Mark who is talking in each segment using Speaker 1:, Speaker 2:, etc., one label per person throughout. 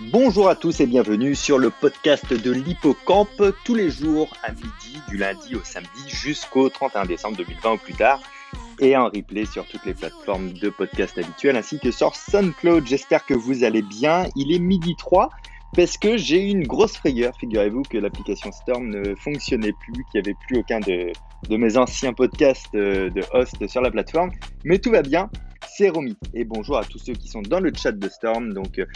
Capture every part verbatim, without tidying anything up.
Speaker 1: Bonjour à tous et bienvenue sur le podcast de l'Hippocampe, tous les jours à midi, du lundi au samedi jusqu'au trente et un décembre deux mille vingt ou plus tard, et en replay sur toutes les plateformes de podcast habituelles ainsi que sur SoundCloud. J'espère que vous allez bien. Il est midi trois parce que j'ai eu une grosse frayeur. Figurez-vous que l'application Storm ne fonctionnait plus, qu'il n'y avait plus aucun de, de mes anciens podcasts de, de host sur la plateforme, mais tout va bien. C'est Romy et bonjour à tous ceux qui sont dans le chat de Storm, donc euh,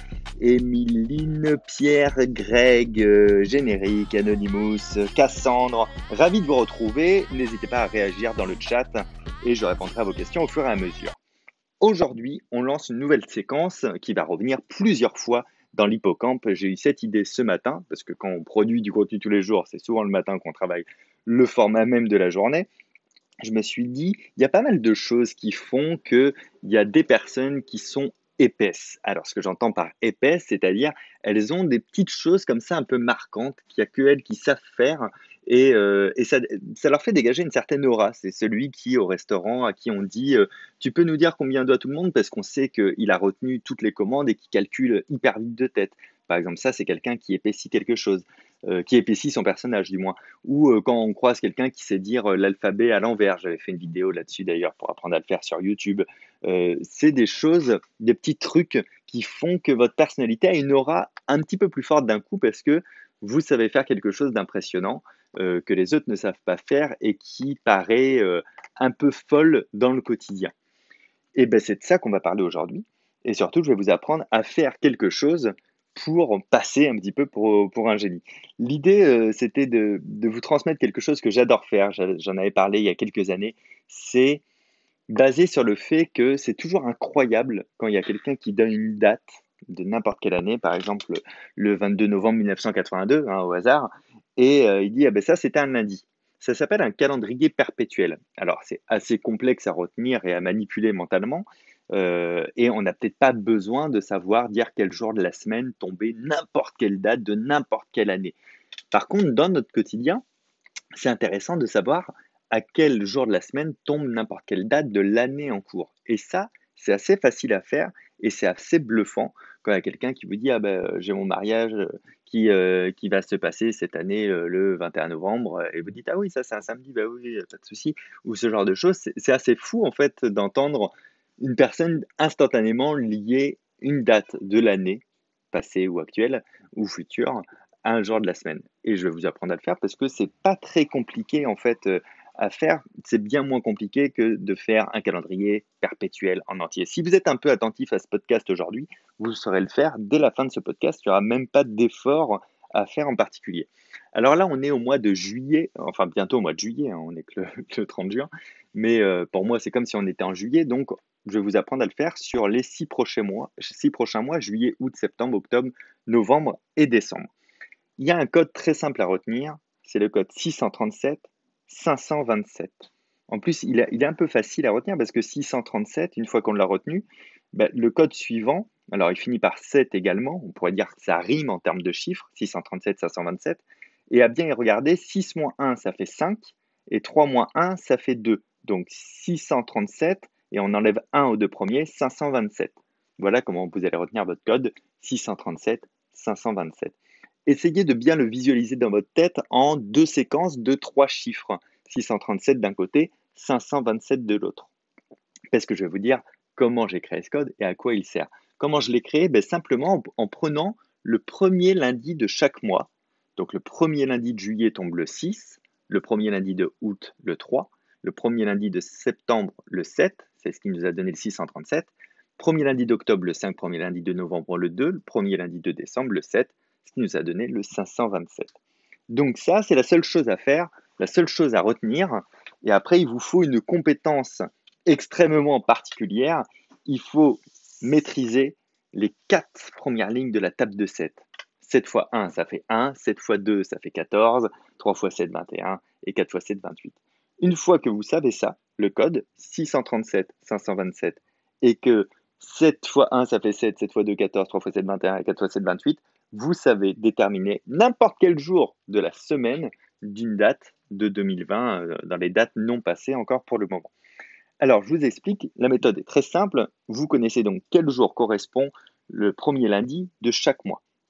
Speaker 1: Émiline, Pierre, Greg, euh, Générique, Anonymous, Cassandre, ravi de vous retrouver. N'hésitez pas à réagir dans le chat et je répondrai à vos questions au fur et à mesure. Aujourd'hui, on lance une nouvelle séquence qui va revenir plusieurs fois dans l'Hippocampe. J'ai eu cette idée ce matin, parce que quand on produit du contenu tous les jours, c'est souvent le matin qu'on travaille le format même de la journée. Je me suis dit, il y a pas mal de choses qui font qu'il y a des personnes qui sont épaisses. Alors, ce que j'entends par épaisse, c'est-à-dire elles ont des petites choses comme ça un peu marquantes qu'il n'y a que elles qui savent faire et, euh, et ça, ça leur fait dégager une certaine aura. C'est celui qui, au restaurant, à qui on dit euh, tu peux nous dire combien doit tout le monde parce qu'on sait qu'il a retenu toutes les commandes et qui calcule hyper vite de tête. Par exemple, ça, c'est quelqu'un qui épaissit quelque chose, euh, qui épaissit son personnage du moins. Ou euh, quand on croise quelqu'un qui sait dire euh, l'alphabet à l'envers, j'avais fait une vidéo là-dessus d'ailleurs pour apprendre à le faire sur YouTube. Euh, c'est des choses, des petits trucs qui font que votre personnalité a une aura un petit peu plus forte d'un coup parce que vous savez faire quelque chose d'impressionnant euh, que les autres ne savent pas faire et qui paraît euh, un peu folle dans le quotidien. Et ben c'est de ça qu'on va parler aujourd'hui. Et surtout, je vais vous apprendre à faire quelque chose pour passer un petit peu pour, pour un génie. L'idée, euh, c'était de, de vous transmettre quelque chose que j'adore faire. J'a- J'en avais parlé il y a quelques années. C'est basé sur le fait que c'est toujours incroyable quand il y a quelqu'un qui donne une date de n'importe quelle année, par exemple le vingt-deux novembre mille neuf cent quatre-vingt-deux, hein, au hasard, et euh, il dit ah ben ça c'était un lundi. Ça s'appelle un calendrier perpétuel. Alors c'est assez complexe à retenir et à manipuler mentalement, euh, et on n'a peut-être pas besoin de savoir dire quel jour de la semaine tombait n'importe quelle date de n'importe quelle année. Par contre, dans notre quotidien, c'est intéressant de savoir à quel jour de la semaine tombe n'importe quelle date de l'année en cours. Et ça, c'est assez facile à faire et c'est assez bluffant quand il y a quelqu'un qui vous dit ah ben j'ai mon mariage euh, qui, euh, qui va se passer cette année euh, le vingt et un novembre et vous dites ah oui ça c'est un samedi, bah oui, pas de souci, ou ce genre de choses. C'est c'est assez fou en fait d'entendre une personne instantanément lier une date de l'année passée ou actuelle ou future à un jour de la semaine. Et je vais vous apprendre à le faire parce que c'est pas très compliqué en fait euh, à faire. C'est bien moins compliqué que de faire un calendrier perpétuel en entier. Si vous êtes un peu attentif à ce podcast aujourd'hui, vous saurez le faire dès la fin de ce podcast. Il n'y aura même pas d'effort à faire en particulier. Alors là, on est au mois de juillet, enfin bientôt au mois de juillet, hein, on est que le, le trente juin, mais euh, pour moi c'est comme si on était en juillet, donc je vais vous apprendre à le faire sur les six prochains mois, six prochains mois, juillet, août, septembre, octobre, novembre et décembre. Il y a un code très simple à retenir, c'est le code six cent trente-sept cinq cent vingt-sept. En plus, il, a- il est un peu facile à retenir parce que six cent trente-sept, une fois qu'on l'a retenu, ben, le code suivant, alors il finit par sept également, on pourrait dire que ça rime en termes de chiffres, six cent trente-sept, cinq cent vingt-sept, et à bien y regarder, six moins un, ça fait cinq, et trois moins un, ça fait deux. Donc six cent trente-sept, et on enlève un aux deux premiers, cinq cent vingt-sept. Voilà comment vous allez retenir votre code, six cent trente-sept, cinq cent vingt-sept. Essayez de bien le visualiser dans votre tête en deux séquences de trois chiffres. six cent trente-sept d'un côté, cinq cent vingt-sept de l'autre. Parce que je vais vous dire comment j'ai créé ce code et à quoi il sert. Comment je l'ai créé? Ben, simplement en prenant le premier lundi de chaque mois. Donc le premier lundi de juillet tombe le six, le premier lundi de août le trois, le premier lundi de septembre le sept, c'est ce qui nous a donné le six cent trente-sept, premier lundi d'octobre le cinq, premier lundi de novembre le deux, le premier lundi de décembre le sept, ce qui nous a donné le cinq cent vingt-sept. Donc ça, c'est la seule chose à faire, la seule chose à retenir. Et après, il vous faut une compétence extrêmement particulière. Il faut maîtriser les quatre premières lignes de la table de sept. sept fois un, ça fait un. sept fois deux, ça fait quatorze. trois fois sept, vingt et un. Et quatre fois sept, vingt-huit. Une fois que vous savez ça, le code six cent trente-sept, cinq cent vingt-sept, et que sept fois un, ça fait sept. sept fois deux, quatorze. trois fois sept, vingt et un. Et quatre fois sept, vingt-huit. Vous savez déterminer n'importe quel jour de la semaine d'une date de deux mille vingt, euh, dans les dates non passées encore pour le moment. Alors, je vous explique, la méthode est très simple. Vous connaissez donc quel jour correspond le premier lundi de chaque mois.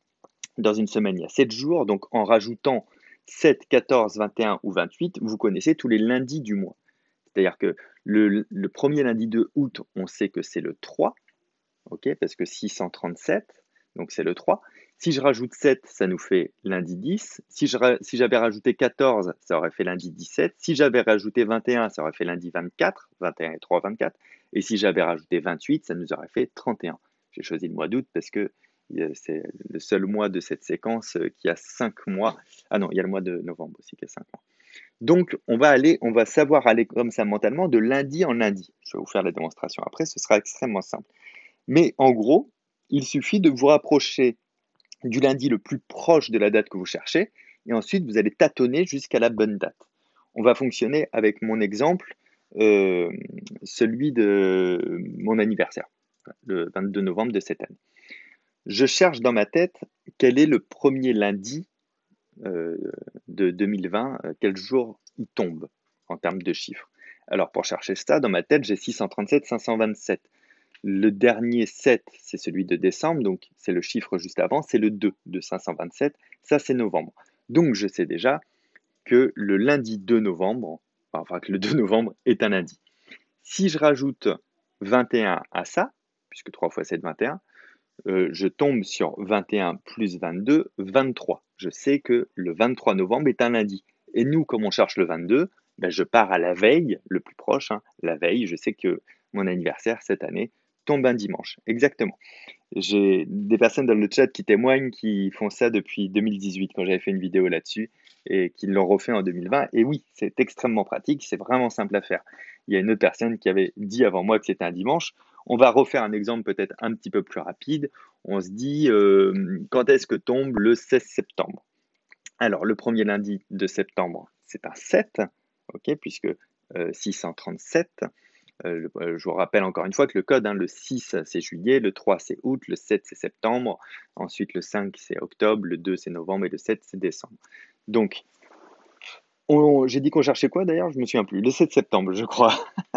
Speaker 1: Dans une semaine, il y a sept jours, donc en rajoutant sept, quatorze, vingt et un ou vingt-huit, vous connaissez tous les lundis du mois. C'est-à-dire que le, le premier lundi de août, on sait que c'est le trois, ok, parce que six cent trente-sept, donc c'est le trois. Si je rajoute sept, ça nous fait lundi dix. Si, je, si j'avais rajouté quatorze, ça aurait fait lundi dix-sept. Si j'avais rajouté vingt et un, ça aurait fait lundi vingt-quatre. vingt et un et trois, vingt-quatre. Et si j'avais rajouté vingt-huit, ça nous aurait fait trente et un. J'ai choisi le mois d'août parce que c'est le seul mois de cette séquence qui a cinq mois. Ah non, il y a le mois de novembre aussi qui a cinq mois. Donc, on va aller, on va savoir aller comme ça mentalement de lundi en lundi. Je vais vous faire la démonstration après, ce sera extrêmement simple. Mais en gros, il suffit de vous rapprocher du lundi le plus proche de la date que vous cherchez, et ensuite vous allez tâtonner jusqu'à la bonne date. On va fonctionner avec mon exemple, euh, celui de mon anniversaire, le vingt-deux novembre de cette année. Je cherche dans ma tête quel est le premier lundi euh, de deux mille vingt, euh, quel jour il tombe en termes de chiffres. Alors pour chercher ça, dans ma tête, j'ai six cent trente-sept, cinq cent vingt-sept. Le dernier sept, c'est celui de décembre, donc c'est le chiffre juste avant, c'est le deux de cinq cent vingt-sept, ça c'est novembre. Donc je sais déjà que le lundi deux novembre, enfin que le deux novembre est un lundi. Si je rajoute vingt et un à ça, puisque trois fois sept, vingt et un, euh, je tombe sur vingt et un plus vingt-deux, vingt-trois. Je sais que le vingt-trois novembre est un lundi. Et nous, comme on cherche le vingt-deux, ben je pars à la veille, le plus proche, hein, la veille, je sais que mon anniversaire cette année tombe un dimanche. Exactement. J'ai des personnes dans le chat qui témoignent qui font ça depuis deux mille dix-huit quand j'avais fait une vidéo là-dessus et qui l'ont refait en deux mille vingt. Et oui, c'est extrêmement pratique, c'est vraiment simple à faire. Il y a une autre personne qui avait dit avant moi que c'était un dimanche. On va refaire un exemple peut-être un petit peu plus rapide. On se dit euh, quand est-ce que tombe le seize septembre? Alors, le premier lundi de septembre, c'est un sept, ok, puisque euh, six cent trente-sept. Euh, je vous rappelle encore une fois que le code, hein, le six c'est juillet, le trois c'est août, le sept c'est septembre, ensuite le cinq c'est octobre, le deux c'est novembre et le sept c'est décembre. Donc, j'ai dit qu'on cherchait quoi d'ailleurs? Je me souviens plus. Le sept septembre, je crois.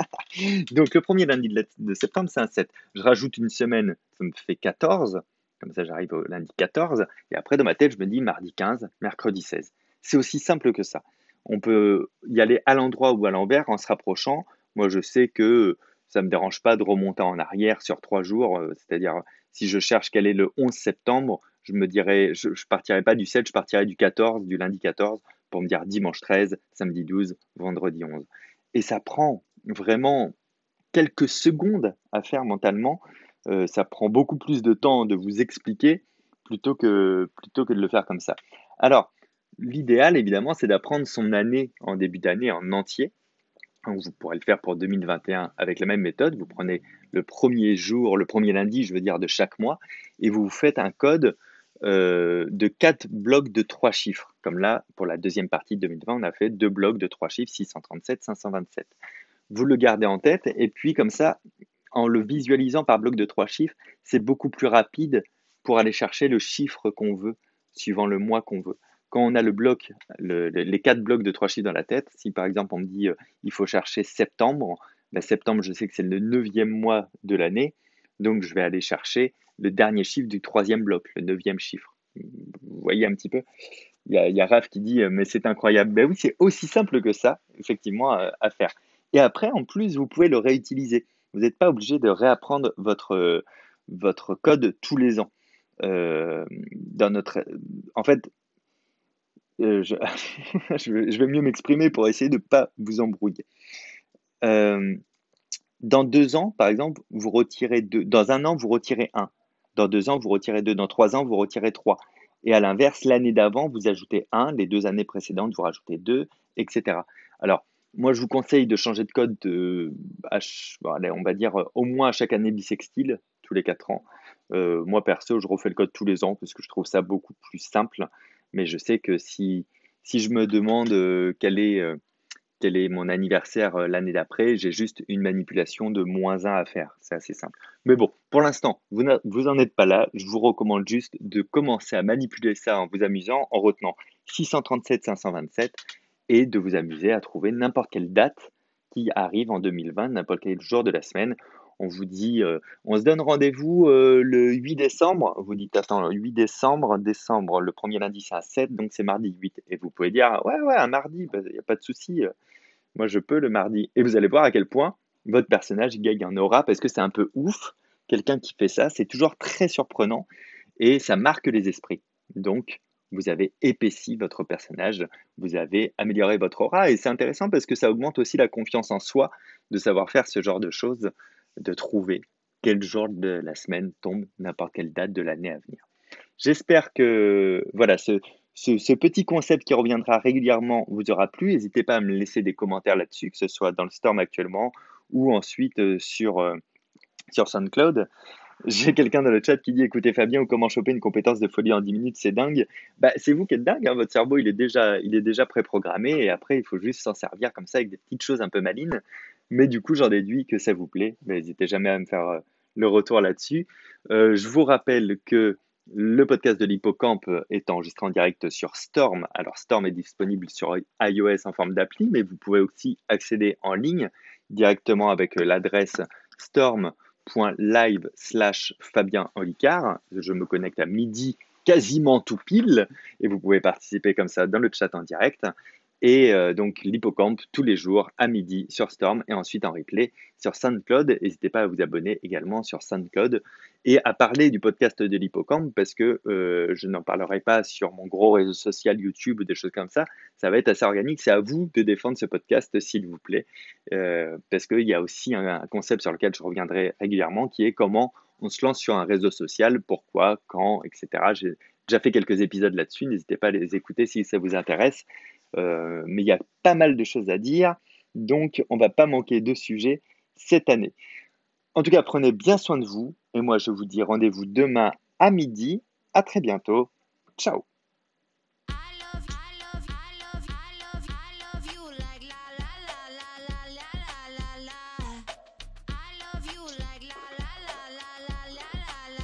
Speaker 1: Donc, le premier lundi de, de septembre, c'est un sept. Je rajoute une semaine, ça me fait quatorze. Comme ça, j'arrive au lundi quatorze. Et après, dans ma tête, je me dis mardi quinze, mercredi seize. C'est aussi simple que ça. On peut y aller à l'endroit ou à l'envers en se rapprochant. Moi, je sais que ça ne me dérange pas de remonter en arrière sur trois jours. euh, C'est-à-dire, si je cherche quel est le onze septembre, je me dirais, je ne partirai pas du sept, je partirai du quatorze, du lundi quatorze, pour me dire dimanche treize, samedi douze, vendredi onze. Et ça prend vraiment quelques secondes à faire mentalement. Euh, ça prend beaucoup plus de temps de vous expliquer plutôt que, plutôt que de le faire comme ça. Alors, l'idéal, évidemment, c'est d'apprendre son année en début d'année en entier. Donc, vous pourrez le faire pour deux mille vingt et un avec la même méthode. Vous prenez le premier jour, le premier lundi, je veux dire, de chaque mois, et vous vous faites un code euh, de quatre blocs de trois chiffres. Comme là, pour la deuxième partie de deux mille vingt, on a fait deux blocs de trois chiffres, six cent trente-sept, cinq cent vingt-sept. Vous le gardez en tête, et puis comme ça, en le visualisant par bloc de trois chiffres, c'est beaucoup plus rapide pour aller chercher le chiffre qu'on veut, suivant le mois qu'on veut. Quand on a le bloc, le, les quatre blocs de trois chiffres dans la tête, si par exemple on me dit euh, il faut chercher septembre, ben septembre je sais que c'est le neuvième mois de l'année, donc je vais aller chercher le dernier chiffre du troisième bloc, le neuvième chiffre. Vous voyez un petit peu? Il y a, il y a Raph qui dit mais c'est incroyable. Ben oui, c'est aussi simple que ça, effectivement, à, à faire. Et après, en plus, vous pouvez le réutiliser. Vous n'êtes pas obligé de réapprendre votre, votre code tous les ans. Euh, dans notre, en fait, euh, je, je, vais, je vais mieux m'exprimer pour essayer de ne pas vous embrouiller. Euh, dans deux ans, par exemple, vous retirez deux. Dans un an, vous retirez un. Dans deux ans, vous retirez deux. Dans trois ans, vous retirez trois. Et à l'inverse, l'année d'avant, vous ajoutez un. Les deux années précédentes, vous rajoutez deux, et cetera. Alors, moi, je vous conseille de changer de code, de, à, bon, allez, on va dire au moins à chaque année bissextile, tous les quatre ans. Euh, moi, perso, je refais le code tous les ans parce que je trouve ça beaucoup plus simple. Mais je sais que si, si je me demande euh, quel est, euh, quel est mon anniversaire euh, l'année d'après, j'ai juste une manipulation de moins un à faire. C'est assez simple. Mais bon, pour l'instant, vous, vous en êtes pas là. Je vous recommande juste de commencer à manipuler ça en vous amusant, en retenant six cent trente-sept, cinq cent vingt-sept et de vous amuser à trouver n'importe quelle date qui arrive en deux mille vingt, n'importe quel jour de la semaine. On vous dit, euh, on se donne rendez-vous euh, le huit décembre. Vous dites, attends, le huit décembre, décembre, le premier lundi, c'est un sept, donc c'est mardi huit. Et vous pouvez dire, ouais, ouais, un mardi, il n'y a pas de souci. euh, Moi, je peux le mardi. Et vous allez voir à quel point votre personnage gagne en aura parce que c'est un peu ouf. Quelqu'un qui fait ça, c'est toujours très surprenant et ça marque les esprits. Donc, vous avez épaissi votre personnage, vous avez amélioré votre aura et c'est intéressant parce que ça augmente aussi la confiance en soi de savoir faire ce genre de choses, de trouver quel jour de la semaine tombe n'importe quelle date de l'année à venir. J'espère que voilà, ce, ce, ce petit concept qui reviendra régulièrement vous aura plu. N'hésitez pas à me laisser des commentaires là-dessus, que ce soit dans le Storm actuellement ou ensuite euh, sur, euh, sur SoundCloud. J'ai quelqu'un dans le chat qui dit écoutez Fabien, ou comment choper une compétence de folie en dix minutes, c'est dingue. Bah, c'est vous qui êtes dingue, hein, votre cerveau il est déjà, il est déjà préprogrammé et après il faut juste s'en servir comme ça avec des petites choses un peu malines. Mais du coup, j'en déduis que ça vous plaît. Mais n'hésitez jamais à me faire euh, le retour là-dessus. Euh, je vous rappelle que le podcast de l'Hippocampe est enregistré en direct sur Storm. Alors Storm est disponible sur iOS en forme d'appli, mais vous pouvez aussi accéder en ligne directement avec l'adresse storm point live slash Fabien Olicard. Je me connecte à midi quasiment tout pile et vous pouvez participer comme ça dans le chat en direct. Et euh, donc l'Hippocampe tous les jours à midi sur Storm et ensuite en replay sur SoundCloud. N'hésitez pas à vous abonner également sur SoundCloud et à parler du podcast de l'Hippocampe parce que euh, je n'en parlerai pas sur mon gros réseau social YouTube ou des choses comme ça. Ça va être assez organique. C'est à vous de défendre ce podcast s'il vous plaît euh, parce qu'il y a aussi un, un concept sur lequel je reviendrai régulièrement qui est comment on se lance sur un réseau social, pourquoi, quand, et cetera. J'ai déjà fait quelques épisodes là-dessus. N'hésitez pas à les écouter si ça vous intéresse. Euh, mais il y a pas mal de choses à dire, donc on va pas manquer de sujets cette année. En tout cas, prenez bien soin de vous, et moi je vous dis rendez-vous demain à midi. À très bientôt. Ciao.